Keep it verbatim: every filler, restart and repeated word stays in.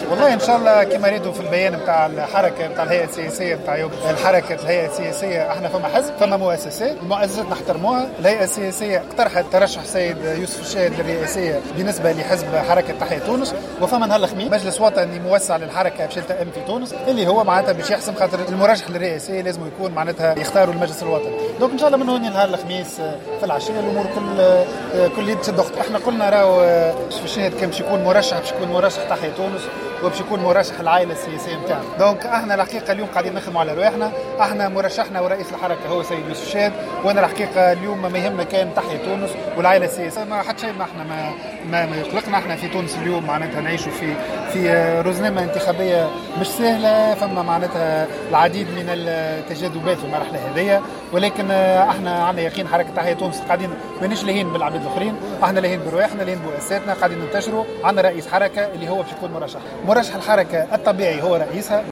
والله ان شاء الله كما ريدوا في البيان نتاع الحركه نتاع الهيئه السياسيه نتاع يوم الحركه الهيئه السياسيه، احنا فما حزب فما مؤسسات، المؤسسات نحترموها. الهيئه السياسيه اقترحت ترشح السيد يوسف الشاهد للرئاسيه بالنسبه لحزب حركه تحيا تونس، وفما نهار الخميس مجلس وطني موسع للحركه باش يلتئم في تونس اللي هو معناتها باش يحسم، خاطر المرشح للرئاسيه لازم يكون معناتها يختاروا المجلس الوطني. دونك ان شاء الله من هون نهار الخميس في العشيه الامور كل كل يد تشد اخت. احنا قلنا راهو يوسف الشاهد كان باش يكون مرشح باش يكون مرشح تحيا تونس وباش يكون مرشح العائله السياسيه نتاعنا. دونك احنا الحقيقه اليوم قاعدين نخدموا على رواحنا، احنا مرشحنا ورئيس الحركه هو سيد يوسف الشاهد، وانا الحقيقه اليوم ما يهمنا كان تحيا تونس والعائله السياسيه، ما حتى شيء ما احنا ما ما, ما يقلقنا. احنا في تونس اليوم معناتها نعيشوا في في رزنامه انتخابيه مش سهله، فما معناتها العديد من التجاذبات في المرحله هذه، ولكن احنا عندنا يقين حركه تحيا تونس قاعدين مانيش لاهين بالعباد الاخرين، احنا لاهين برواحنا لاهين بمؤسساتنا، قاعدين ننتشروا. عندنا رئيس حركه اللي هو باش يكون مرشح مرشح الحركه الطبيعي هو رئيسها.